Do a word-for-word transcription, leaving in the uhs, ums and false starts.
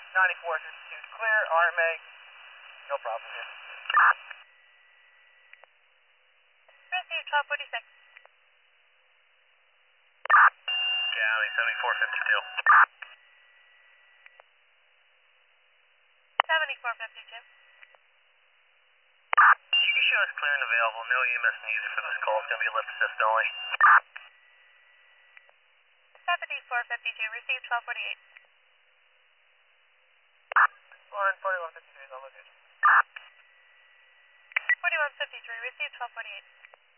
ninety-four fifty-two is clear. R M A, no problem here. Receive twelve forty-six. County seventy-four fifty-two. seventy-four fifty-two. You can show us clear and available. No E M S needed for this call. It's going to be a lift assist only. seventy-four fifty-two. Receive twelve forty-eight. Line forty-one fifty-three is on location. forty-one fifty-three. Receive twelve forty-eight.